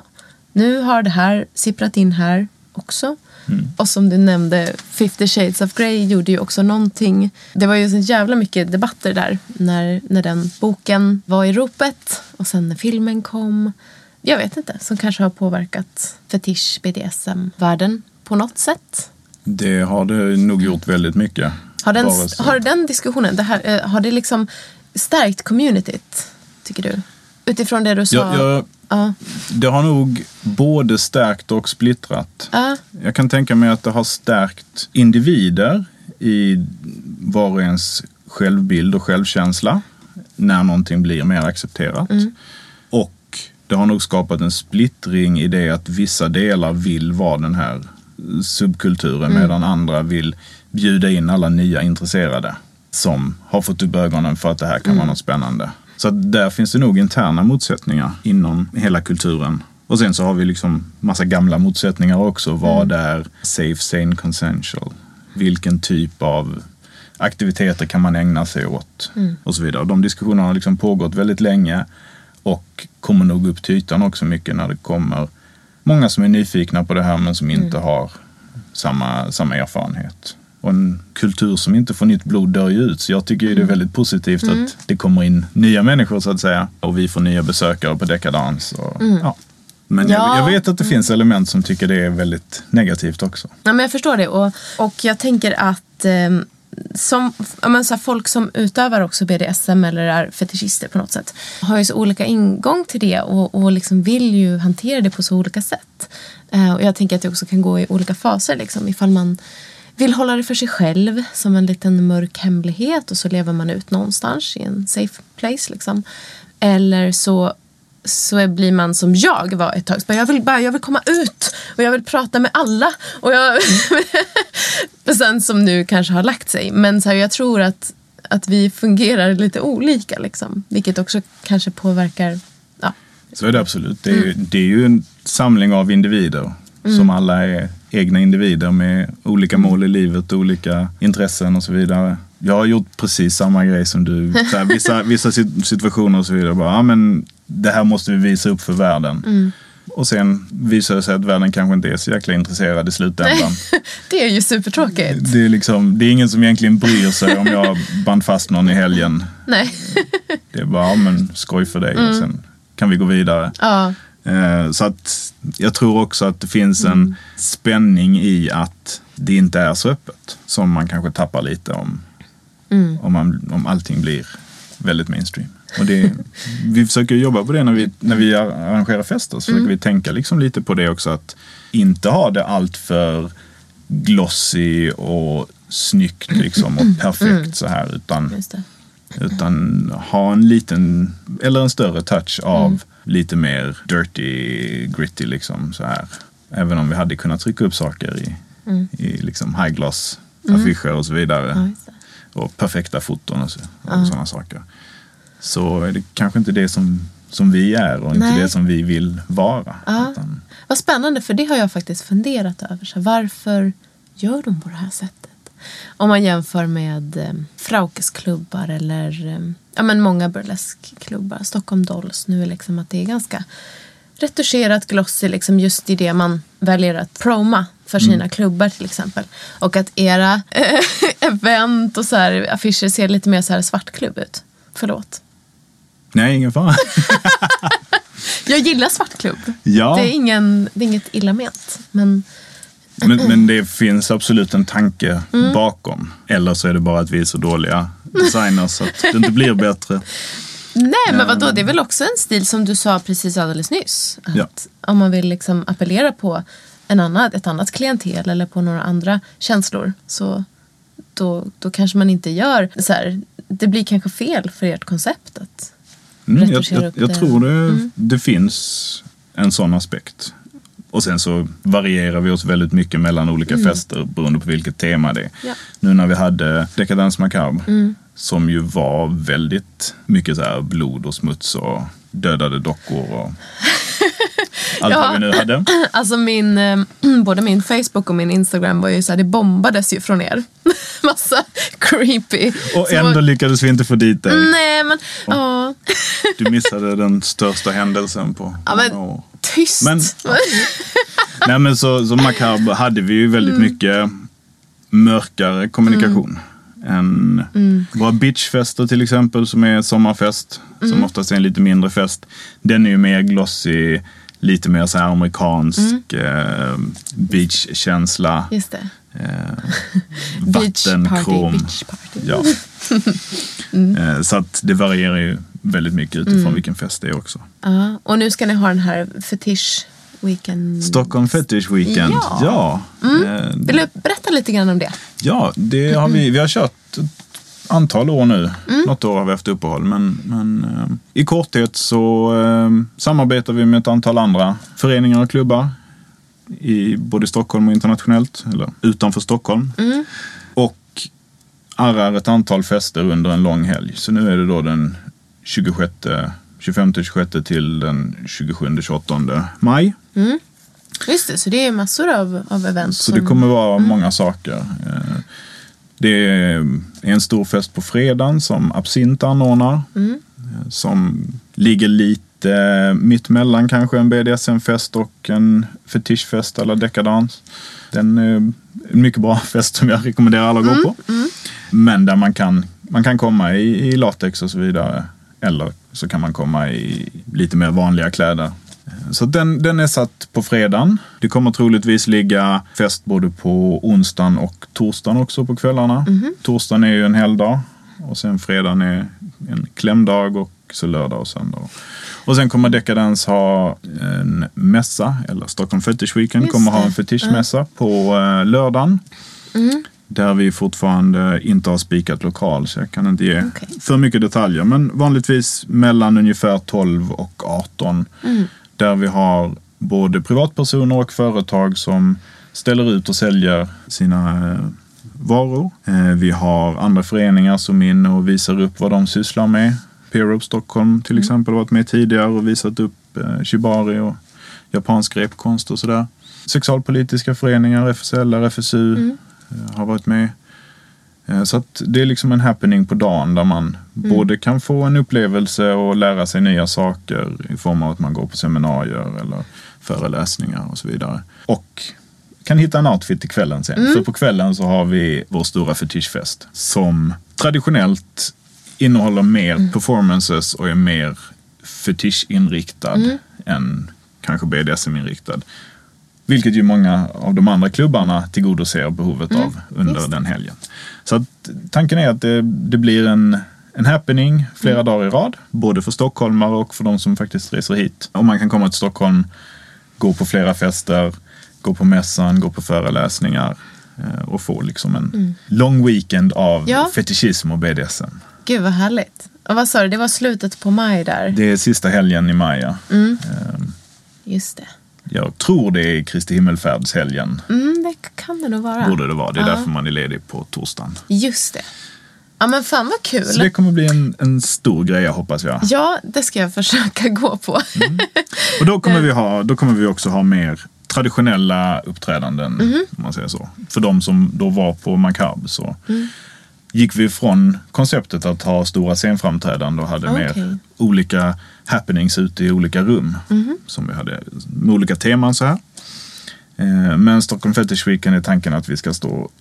[SPEAKER 4] nu har det här sipprat in här också. Och som du nämnde, 50 Shades of Grey gjorde ju också någonting. Det var ju så jävla mycket debatter där när den boken var i ropet. Och sen när filmen kom. Jag vet inte, som kanske har påverkat fetisch, BDSM-världen på något sätt.
[SPEAKER 5] Det har det nog gjort väldigt mycket.
[SPEAKER 4] Har den diskussionen, har det liksom stärkt communityt, tycker du? Utifrån det du sa.
[SPEAKER 5] Det har nog både stärkt och splittrat. Jag kan tänka mig att det har stärkt individer i var och ens självbild och självkänsla när någonting blir mer accepterat. Och det har nog skapat en splittring i det att vissa delar vill vara den här subkulturen medan andra vill bjuda in alla nya intresserade som har fått upp ögonen för att det här kan vara något spännande. Så att där finns det nog interna motsättningar inom hela kulturen. Och sen så har vi liksom massa gamla motsättningar också. Vad är safe, sane, consensual? Vilken typ av aktiviteter kan man ägna sig åt? Och så vidare. De diskussionerna har liksom pågått väldigt länge och kommer nog upp till ytan också mycket när det kommer många som är nyfikna på det här men som inte har samma erfarenhet. Och en kultur som inte får nytt blod dör ju ut. Så jag tycker det är väldigt positivt att det kommer in nya människor så att säga. Och vi får nya besökare på Dekadans. Och, Men jag vet att det finns element som tycker det är väldigt negativt också.
[SPEAKER 4] Ja, men jag förstår det. Och jag tänker att folk som utövar också BDSM eller är fetischister på något sätt har ju så olika ingång till det och liksom vill ju hantera det på så olika sätt. Och jag tänker att det också kan gå i olika faser liksom, ifall man vill hålla det för sig själv som en liten mörk hemlighet och så lever man ut någonstans i en safe place liksom. Eller så blir man som jag var ett tag. Jag vill komma ut och jag vill prata med alla. Och sen som nu kanske har lagt sig. Men så här, jag tror att vi fungerar lite olika liksom. Vilket också kanske påverkar. Ja.
[SPEAKER 5] Så är det absolut. Det är ju en samling av individer. Som alla är egna individer med olika mål i livet, olika intressen och så vidare. Jag har gjort precis samma grej som du. Så här, vissa situationer och så vidare. Bara, men det här måste vi visa upp för världen. Och sen visar det sig att världen kanske inte är så jäkla intresserad i slutändan.
[SPEAKER 4] Det är ju supertråkigt.
[SPEAKER 5] Det är ingen som egentligen bryr sig om jag band fast någon i helgen.
[SPEAKER 4] Nej.
[SPEAKER 5] Det är bara, men skoj för dig. Och sen kan vi gå vidare.
[SPEAKER 4] Ja.
[SPEAKER 5] Så att jag tror också att det finns en spänning i att det inte är så öppet. Som man kanske tappar lite om allting blir väldigt mainstream. Och vi försöker jobba på det när vi arrangerar fester. Så försöker vi tänka liksom lite på det också. Att inte ha det allt för glossy och snyggt liksom, och perfekt så här. Utan ha en liten eller en större touch av lite mer dirty, gritty liksom så här. Även om vi hade kunnat trycka upp saker i liksom high gloss affischer och så vidare. Och perfekta foton och sådana saker. Så är det kanske inte det som vi är och inte det som vi vill vara.
[SPEAKER 4] Vad spännande, för det har jag faktiskt funderat över. Så varför gör de på det här sättet? Om man jämför med Fraukesklubbar eller många burleskklubbar. Stockholm Dolls nu är liksom att det är ganska retuscherat glossy liksom just i det man väljer att proma för sina klubbar till exempel. Och att era event och så här affischer ser lite mer så här svartklubb ut. Förlåt.
[SPEAKER 5] Nej, ingen fara.
[SPEAKER 4] Jag gillar svartklubb.
[SPEAKER 5] Ja.
[SPEAKER 4] Det är inget illa ment.
[SPEAKER 5] Men det finns absolut en tanke bakom. Eller så är det bara att vi är så dåliga designers så att det inte blir bättre.
[SPEAKER 4] Nej, men vadå? Det är väl också en stil som du sa precis alldeles nyss. Att om man vill liksom appellera på ett annat klientel eller på några andra känslor så då kanske man inte gör så här. Det blir kanske fel för ert koncept att retuschera upp det. Jag tror det finns en sån aspekt. Och sen så varierar vi oss väldigt mycket mellan olika fester beroende på vilket tema det är. Ja. Nu när vi hade Dekadans Macabre som ju var väldigt mycket så här blod och smuts och dödade dockor och allt vad vi nu hade. Alltså både min Facebook och min Instagram var ju så här, det bombades ju från er. Massa creepy.
[SPEAKER 5] Och ändå lyckades vi inte få dit dig.
[SPEAKER 4] Nej, men
[SPEAKER 5] du missade den största händelsen på många år.
[SPEAKER 4] Tyst.
[SPEAKER 5] Men så Macabre hade vi ju väldigt mycket mörkare kommunikation. Våra bitchfester till exempel som är sommarfest som oftast är en lite mindre fest. Den är ju mer glossy, lite mer så här amerikansk beachkänsla.
[SPEAKER 4] Just det.
[SPEAKER 5] Vattenkrom.
[SPEAKER 4] Beach party.
[SPEAKER 5] Ja. Så att det varierar ju väldigt mycket utifrån vilken fest det är också.
[SPEAKER 4] Ja, och nu ska ni ha den här fetish weekend.
[SPEAKER 5] Stockholm Fetish Weekend. Ja.
[SPEAKER 4] Vill du berätta lite grann om det?
[SPEAKER 5] Ja, det har vi har kört ett antal år nu. Något år har vi haft uppehåll. Men i korthet så samarbetar vi med ett antal andra föreningar och klubbar. I både Stockholm och internationellt. Eller utanför Stockholm. Och arrar ett antal fester under en lång helg. Så nu är det då den 25-26 till den 27-28 maj.
[SPEAKER 4] Just det, så det är massor av event.
[SPEAKER 5] Så det kommer vara många saker. Det är en stor fest på fredagen som Absint anordnar. Som ligger lite mitt mellan kanske en BDSM-fest och en fetischfest eller dekadans. Den är en mycket bra fest som jag rekommenderar alla att gå på. Men där man kan komma i latex och så vidare. Eller så kan man komma i lite mer vanliga kläder. Så den är satt på fredagen. Det kommer troligtvis ligga fest både på onsdagen och torsdagen också på kvällarna. Torsdagen är ju en helgdag. Och sen fredagen är en klämdag och så lördag och söndag. Och sen kommer Decadence ha en mässa, eller Stockholm Fetish Weekend kommer ha en fetischmässa på lördagen. Där vi fortfarande inte har spikat lokal, så jag kan inte ge för mycket detaljer. Men vanligtvis mellan ungefär 12 och 18. Där vi har både privatpersoner och företag som ställer ut och säljer sina varor. Vi har andra föreningar som är inne och visar upp vad de sysslar med. Peer Up Stockholm till exempel har varit med tidigare och visat upp shibari och japansk repkonst och sådär. Sexualpolitiska föreningar, FSL, FSU har varit med. Så att det är liksom en happening på dagen där man både kan få en upplevelse och lära sig nya saker i form av att man går på seminarier eller föreläsningar och så vidare. Och kan hitta en outfit till kvällen sen. För på kvällen så har vi vår stora fetischfest som traditionellt innehåller mer performances och är mer fetischinriktad än kanske BDSM-inriktad. Vilket ju många av de andra klubbarna tillgodoser behovet av under den helgen. Så att tanken är att det blir en happening flera dagar i rad. Både för stockholmare och för de som faktiskt reser hit. Och man kan komma till Stockholm, gå på flera fester, gå på mässan, gå på föreläsningar och få liksom en lång weekend av fetischism och BDSM.
[SPEAKER 4] Gud vad härligt. Och vad sa du, det var slutet på maj där?
[SPEAKER 5] Det är sista helgen i maj, ja.
[SPEAKER 4] Just det.
[SPEAKER 5] Jag tror det är Kristi himmelfärdshelgen.
[SPEAKER 4] Det kan det nog vara.
[SPEAKER 5] Borde det vara. Det är därför man är ledig på torsdagen.
[SPEAKER 4] Just det. Ja, men fan vad kul.
[SPEAKER 5] Så det kommer bli en stor grej, hoppas jag.
[SPEAKER 4] Ja, det ska jag försöka gå på.
[SPEAKER 5] Och då kommer vi också ha mer traditionella uppträdanden, om man säger så. För de som då var på Macabre så gick vi från konceptet att ha stora scenframträdanden och hade mer olika happenings ute i olika rum som vi hade med olika teman så här. Men Stockholm Fetish Weekend är tanken att vi ska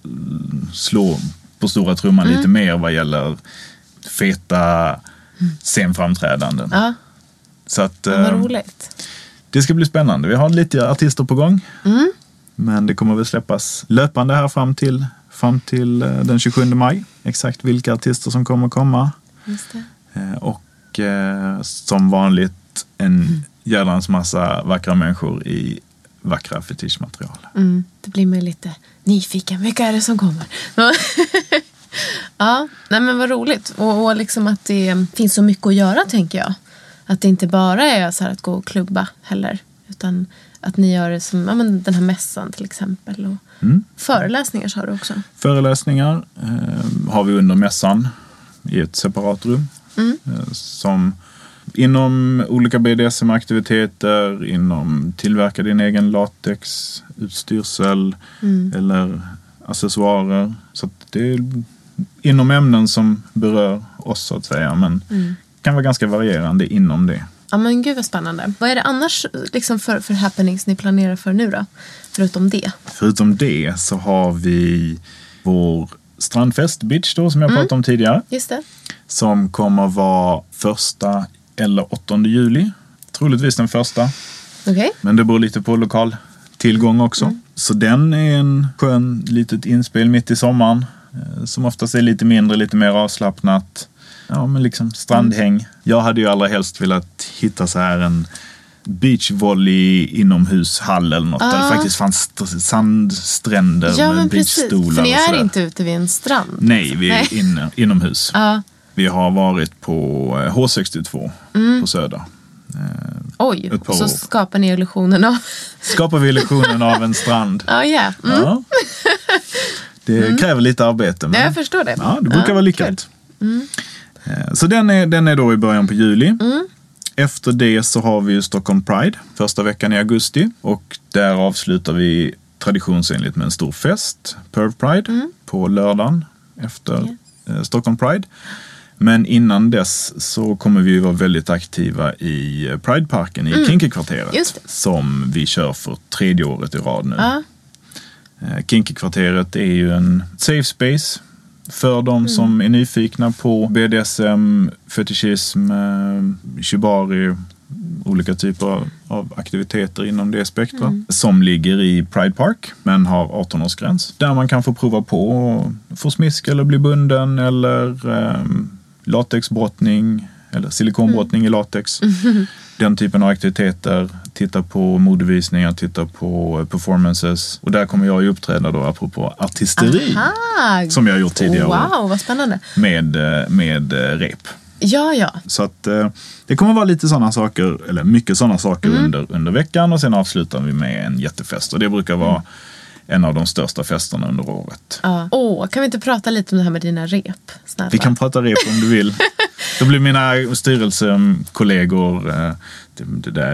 [SPEAKER 5] slå på stora trumman lite mer vad gäller feta scenframträdanden. Ja. Så att
[SPEAKER 4] vad roligt.
[SPEAKER 5] Det ska bli spännande. Vi har lite artister på gång. Men det kommer väl släppas löpande här fram till den 27 maj. Exakt vilka artister som kommer komma.
[SPEAKER 4] Just det.
[SPEAKER 5] Och som vanligt en jädrans massa vackra människor i vackra fetischmaterial.
[SPEAKER 4] Det blir mig lite nyfiken. Vilka är det som kommer? Ja, nej men vad roligt. Och liksom att det finns så mycket att göra, tänker jag. Att det inte bara är så här att gå och klubba heller. Utan att ni gör det som den här mässan till exempel. Och föreläsningar så har du också. Föreläsningar
[SPEAKER 5] har vi under mässan i ett separat rum. Som inom olika BDSM-aktiviteter, inom tillverka din egen latex, utstyrsel eller accessoarer. Så att det är inom ämnen som berör oss så att säga, men kan vara ganska varierande inom det.
[SPEAKER 4] Ja, men gud vad spännande. Vad är det annars liksom för happenings ni planerar för nu då? Förutom det?
[SPEAKER 5] Förutom det så har vi vår strandfest Beach då, som jag pratade om tidigare.
[SPEAKER 4] Just det.
[SPEAKER 5] Som kommer vara 1 eller 8 juli. Troligtvis den 1.
[SPEAKER 4] Okay.
[SPEAKER 5] Men det beror lite på lokal tillgång också. Så den är en skön litet inspel mitt i sommaren. som oftast är lite mindre, lite mer avslappnat. Ja, men liksom strandhäng. Jag hade ju allra helst velat hitta så här en beachvolley inomhushall eller något. Där det faktiskt fanns sandstränder med beachstolar.
[SPEAKER 4] För ni är inte ute vid en strand?
[SPEAKER 5] Nej, vi är inomhus. Vi har varit på H62 på Söder.
[SPEAKER 4] Oj, och så skapar ni illusionen av...
[SPEAKER 5] Skapar vi illusionen av en strand.
[SPEAKER 4] Ja.
[SPEAKER 5] Det kräver lite arbete. Men
[SPEAKER 4] jag förstår det.
[SPEAKER 5] Ja, det brukar vara lyckat. Så den är då i början på juli. Efter det så har vi ju Stockholm Pride första veckan i augusti. Och där avslutar vi traditionsenligt med en stor fest, Perv Pride, på lördagen efter Stockholm Pride. Men innan dess så kommer vi vara väldigt aktiva i Prideparken i Kinky-kvarteret. Som vi kör för 3:e året i rad nu. Kinky-kvarteret är ju en safe space för de som är nyfikna på BDSM, fetischism, shibari, olika typer av aktiviteter inom det spektrat som ligger i Pride Park men har 18-årsgräns. Där man kan få prova på och få smisk eller bli bunden eller latexbrottning eller silikonbrottning i latex. Den typen av aktiviteter. Titta på modevisningar, titta på performances. Och där kommer jag ju uppträda då apropå artisteri. Som jag har gjort tidigare.
[SPEAKER 4] Wow, vad spännande.
[SPEAKER 5] Med rep.
[SPEAKER 4] Ja.
[SPEAKER 5] Så att det kommer vara lite sådana saker, eller mycket sådana saker under veckan. Och sen avslutar vi med en jättefest. Och det brukar vara en av de största festerna under året.
[SPEAKER 4] Kan vi inte prata lite om det här med dina rep? Snälla.
[SPEAKER 5] Vi kan prata rep om du vill. Då blir mina styrelsekollegor, det där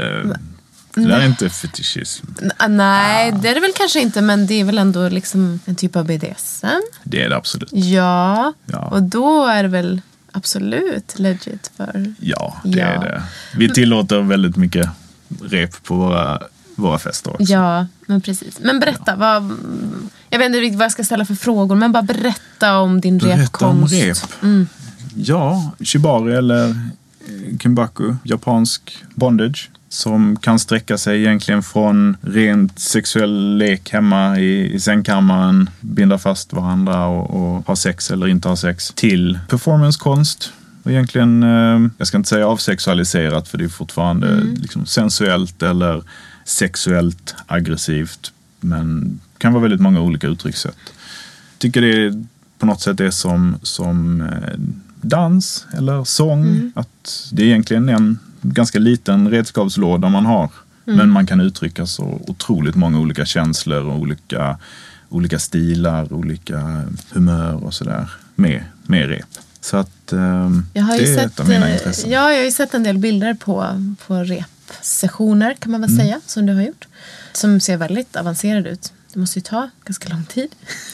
[SPEAKER 5] är inte fetischism.
[SPEAKER 4] Nej, det är det väl kanske inte, men det är väl ändå liksom en typ av BDSM.
[SPEAKER 5] Det är det absolut.
[SPEAKER 4] Ja. Och då är det väl absolut legit för...
[SPEAKER 5] Ja, det är det. Vi tillåter väldigt mycket rep på våra fester också.
[SPEAKER 4] Ja, men precis. Men berätta, jag vet inte riktigt vad jag ska ställa för frågor, men bara berätta om din repkonst.
[SPEAKER 5] Berätta om rep. Ja, shibari eller kimbaku, japansk bondage, som kan sträcka sig egentligen från rent sexuell lek hemma i sängkammaren, binda fast varandra och ha sex eller inte ha sex, till performancekonst. Och egentligen, jag ska inte säga avsexualiserat, för det är fortfarande liksom sensuellt eller sexuellt aggressivt, men kan vara väldigt många olika uttryckssätt. Tycker det är på något sätt det som dans eller sång, att det är egentligen en ganska liten redskapslåda man har, men man kan uttrycka så otroligt många olika känslor och olika stilar, olika humör och sådär med rep. Så att det är ett av mina intressen.
[SPEAKER 4] Ja, jag har ju sett en del bilder på repsessioner, kan man väl säga, som du har gjort, som ser väldigt avancerade ut. Det måste ju ta ganska lång tid.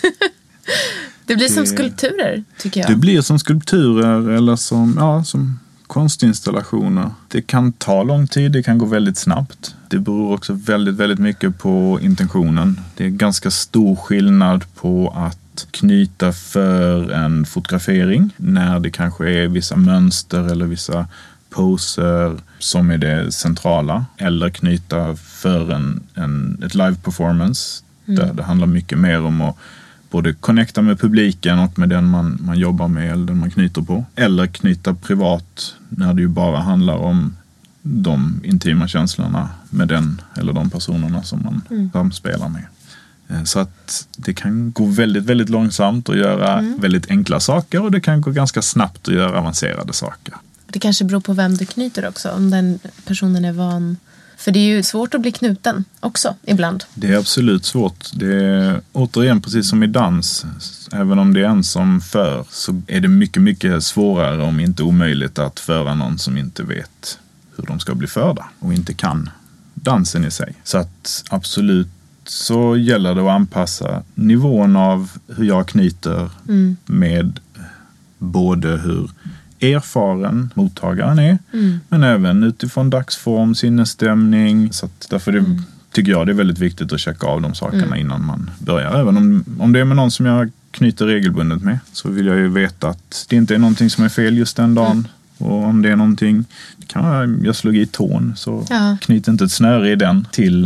[SPEAKER 4] Det blir som skulpturer, tycker jag.
[SPEAKER 5] Det blir som skulpturer eller som konstinstallationer. Det kan ta lång tid, det kan gå väldigt snabbt. Det beror också väldigt, väldigt mycket på intentionen. Det är ganska stor skillnad på att knyta för en fotografering när det kanske är vissa mönster eller vissa poser som är det centrala, eller knyta för ett live performance där det handlar mycket mer om att både connecta med publiken och med den man jobbar med eller den man knyter på. Eller knyta privat när det ju bara handlar om de intima känslorna med den eller de personerna som man samspelar med. Så att det kan gå väldigt, väldigt långsamt att göra väldigt enkla saker, och det kan gå ganska snabbt att göra avancerade saker.
[SPEAKER 4] Det kanske beror på vem du knyter också, om den personen är van. För det är ju svårt att bli knuten också ibland. Det
[SPEAKER 5] är absolut svårt. Det är återigen precis som i dans. Även om det är en som för, så är det mycket, mycket svårare, om inte omöjligt, att föra någon som inte vet hur de ska bli förda och inte kan dansen i sig. Så att absolut så gäller det att anpassa nivån av hur jag knyter med både hur erfaren mottagaren är, men även utifrån dagsform, sinnesstämning. Så att därför tycker jag det är väldigt viktigt att checka av de sakerna innan man börjar. Även om det är med någon som jag knyter regelbundet med, så vill jag ju veta att det inte är någonting som är fel just den dagen. Och om det är någonting, jag slog i tån, så knyt inte ett snöre i den till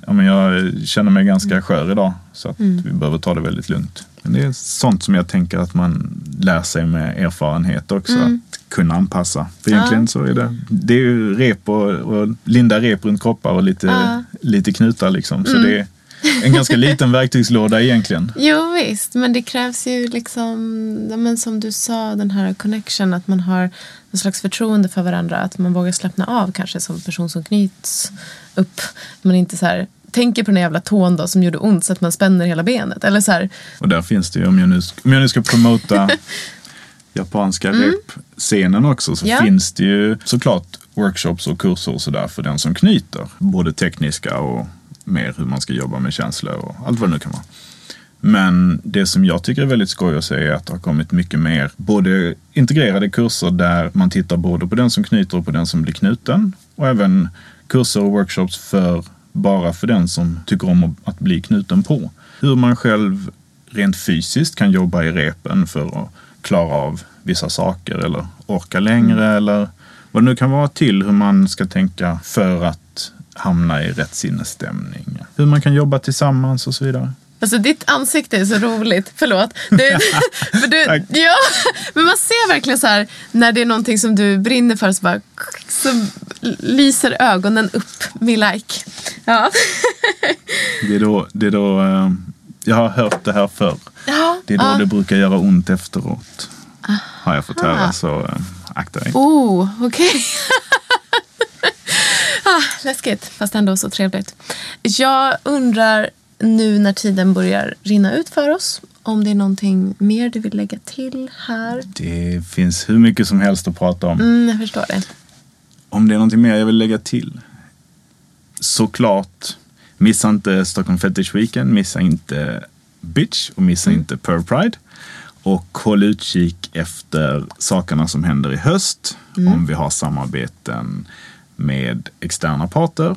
[SPEAKER 5] men jag känner mig ganska skör idag. Så att vi behöver ta det väldigt lugnt. Men det är sånt som jag tänker att man lär sig med erfarenhet också. Att kunna anpassa. För egentligen så är det är ju rep och linda rep runt kroppar och lite knutar liksom. Så det är en ganska liten verktygslåda egentligen.
[SPEAKER 4] Jo visst, men det krävs ju liksom, men som du sa, den här connection, att man har en slags förtroende för varandra, att man vågar slappna av kanske som person som knyts upp. Man inte så här tänker på den jävla tån då som gjorde ont så att man spänner hela benet. Eller så här.
[SPEAKER 5] Och där finns det ju, om jag nu ska promota japanska rep-scenen också, så finns det ju såklart workshops och kurser och sådär för den som knyter. Både tekniska och mer hur man ska jobba med känslor och allt vad det nu kan vara. Men det som jag tycker är väldigt skoj att säga är att det har kommit mycket mer både integrerade kurser där man tittar både på den som knyter och på den som blir knuten. Och även kurser och workshops bara för den som tycker om att bli knuten på. Hur man själv rent fysiskt kan jobba i repen för att klara av vissa saker eller orka längre eller vad det nu kan vara, till hur man ska tänka för att hamna i rätt sinnesstämning. Hur man kan jobba tillsammans och så vidare.
[SPEAKER 4] Alltså ditt ansikte är så roligt. Förlåt. Ja, men man ser verkligen så här när det är någonting som du brinner för så lyser ögonen upp med like. Ja.
[SPEAKER 5] Det är då jag har hört det här förr.
[SPEAKER 4] Ja,
[SPEAKER 5] det är då det brukar göra ont efteråt. Har jag fått höra, så akta dig.
[SPEAKER 4] Okej. Läskigt, fast ändå så trevligt. Jag undrar nu när tiden börjar rinna ut för oss, om det är någonting mer du vill lägga till här. Det
[SPEAKER 5] finns hur mycket som helst att prata om.
[SPEAKER 4] Jag förstår det.
[SPEAKER 5] Om det är någonting mer jag vill lägga till, såklart, missa inte Stockholm Fetish Weekend, missa inte Bitch och missa inte Perv Pride. Och håll utkik efter sakerna som händer i höst. Om vi har samarbeten med externa parter.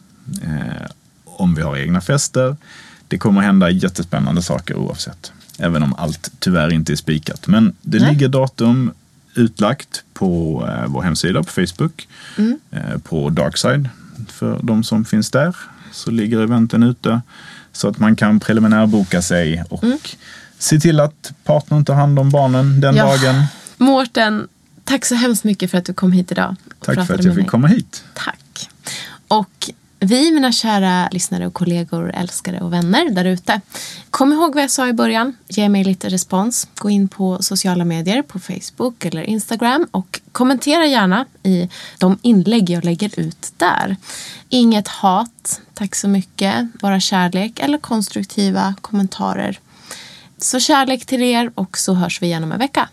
[SPEAKER 5] Om vi har egna fester. Det kommer hända jättespännande saker oavsett. Även om allt tyvärr inte är spikat. Men det ligger datum utlagt på vår hemsida på Facebook. På Darkside. För de som finns där så ligger eventen ute. Så att man kan preliminärboka sig och se till att partnern tar hand om barnen den dagen.
[SPEAKER 4] Mårten, tack så hemskt mycket för att du kom hit idag.
[SPEAKER 5] Tack för att jag fick komma hit.
[SPEAKER 4] Tack. Och vi, mina kära lyssnare och kollegor, älskare och vänner där ute. Kom ihåg vad jag sa i början. Ge mig lite respons. Gå in på sociala medier, på Facebook eller Instagram. Och kommentera gärna i de inlägg jag lägger ut där. Inget hat, tack så mycket. Bara kärlek eller konstruktiva kommentarer. Så kärlek till er, och så hörs vi igen om en vecka.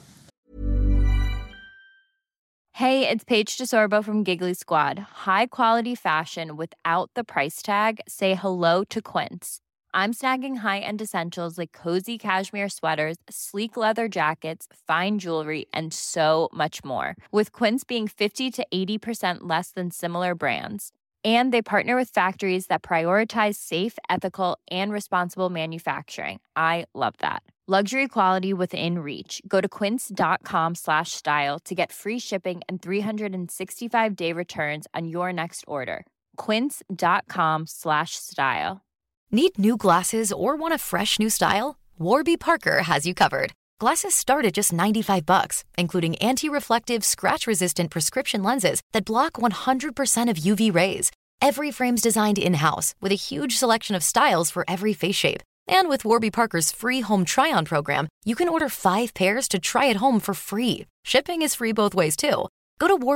[SPEAKER 7] Hey, it's Paige DeSorbo from Giggly Squad. High quality fashion without the price tag. Say hello to Quince. I'm snagging high-end essentials like cozy cashmere sweaters, sleek leather jackets, fine jewelry, and so much more. With Quince being 50 to 80% less than similar brands. And they partner with factories that prioritize safe, ethical, and responsible manufacturing. I love that. Luxury quality within reach. Go to quince.com/style to get free shipping and 365-day returns on your next order. Quince.com/style.
[SPEAKER 2] Need new glasses or want a fresh new style? Warby Parker has you covered. Glasses start at just $95, including anti-reflective, scratch-resistant prescription lenses that block 100% of UV rays. Every frame's designed in-house with a huge selection of styles for every face shape. And with Warby Parker's free home try-on program, you can order 5 pairs to try at home for free. Shipping is free both ways, too. Go to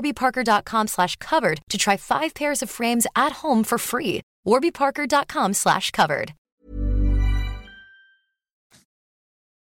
[SPEAKER 2] warbyparker.com/covered to try 5 pairs of frames at home for free. warbyparker.com/covered.